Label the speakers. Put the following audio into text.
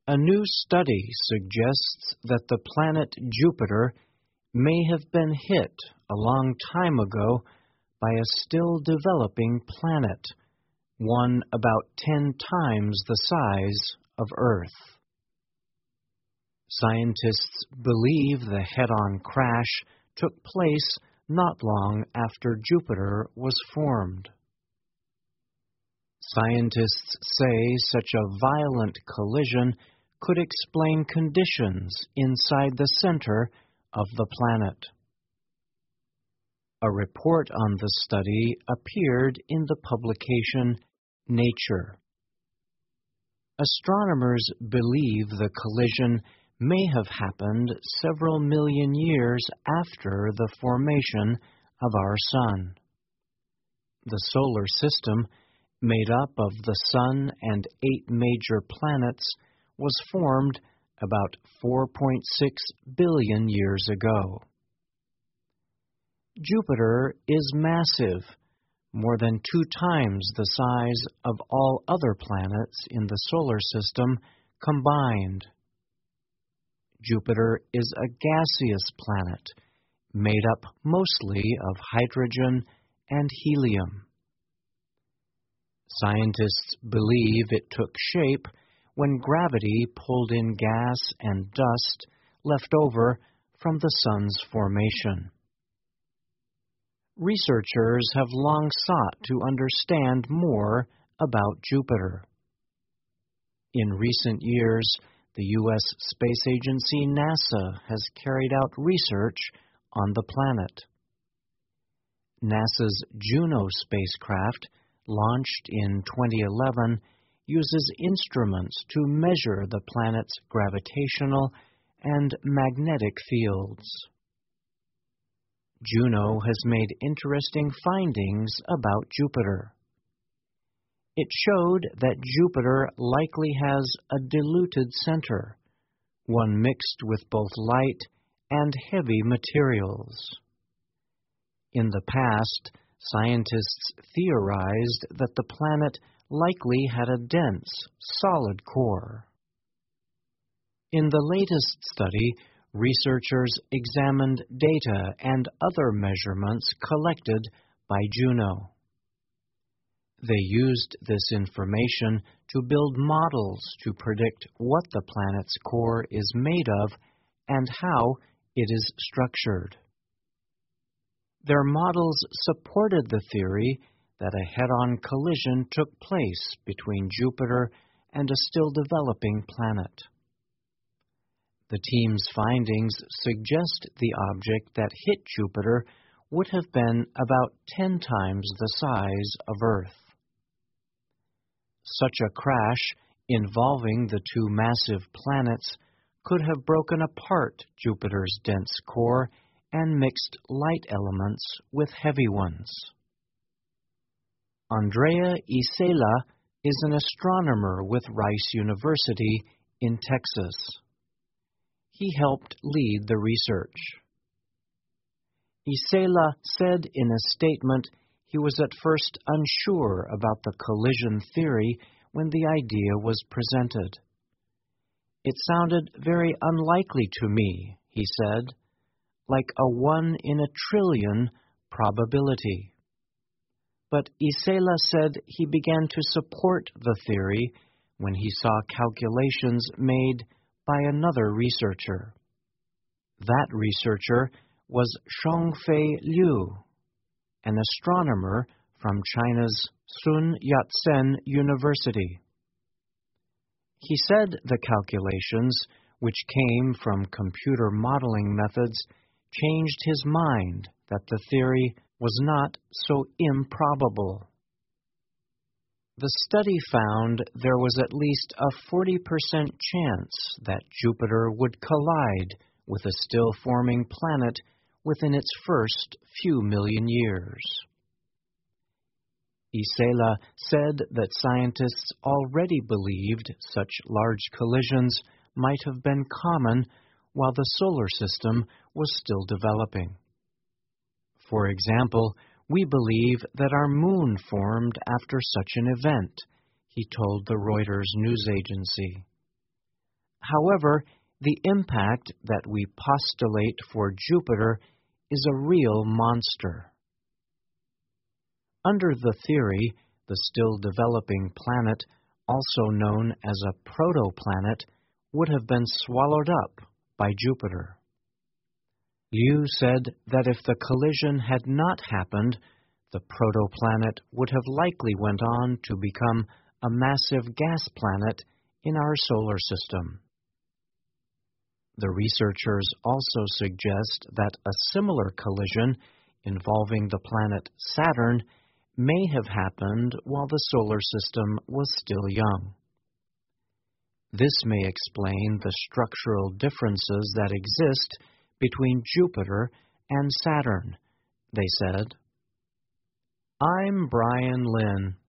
Speaker 1: A new study suggests that the planet Jupiter may have been hit a long time ago by a still developing planet, one about 10 times the size of Earth. Scientists believe the head-on crash took place not long after Jupiter was formed. Scientists say such a violent collision could explain conditions inside the center of the planet. A report on the study appeared in the publication Nature. Astronomers believe the collision may have happened several million years after the formation of our Sun. The solar system, made up of the Sun and 8 major planets, was formed about 4.6 billion years ago. Jupiter is massive, more than 2 times the size of all other planets in the solar system combined. Jupiter is a gaseous planet, made up mostly of hydrogen and helium. Scientists believe it took shape when gravity pulled in gas and dust left over from the Sun's formation. Researchers have long sought to understand more about Jupiter. In recent years, the U.S. space agency NASA has carried out research on the planet. NASA's Juno spacecraft, launched in 2011, uses instruments to measure the planet's gravitational and magnetic fields. Juno has made interesting findings about Jupiter. It showed that Jupiter likely has a diluted center, one mixed with both light and heavy materials. In the past, scientists theorized that the planet likely had a dense, solid core. In the latest study, researchers examined data and other measurements collected by Juno. They used this information to build models to predict what the planet's core is made of and how it is structured. Their models supported the theory that a head-on collision took place between Jupiter and a still developing planet. The team's findings suggest the object that hit Jupiter would have been about 10 times the size of Earth. Such a crash involving the 2 massive planets could have broken apart Jupiter's dense core and mixed light elements with heavy ones. Andrea Isela is an astronomer with Rice University in Texas. He helped lead the research. Isela said in a statement he was at first unsure about the collision theory when the idea was presented. "It sounded very unlikely to me," he said, "like a 1 in a trillion probability." But Isela said he began to support the theory when he saw calculations made by another researcher. That researcher was Shongfei Liu, an astronomer from China's Sun Yat-sen University. He said the calculations, which came from computer modeling methods, changed his mind that the theory was not so improbable. The study found there was at least a 40% chance that Jupiter would collide with a still-forming planet within its first few million years. Isela said that scientists already believed such large collisions might have been common while the solar system was still developing. For example, we believe that our moon formed after such an event, he told the Reuters news agency. However, the impact that we postulate for Jupiter is a real monster. Under the theory, the still developing planet, also known as a protoplanet, would have been swallowed up by Jupiter. Liu said that if the collision had not happened, the protoplanet would have likely went on to become a massive gas planet in our solar system. The researchers also suggest that a similar collision involving the planet Saturn may have happened while the solar system was still young. This may explain the structural differences that exist between Jupiter and Saturn, they said. I'm Brian Lynn.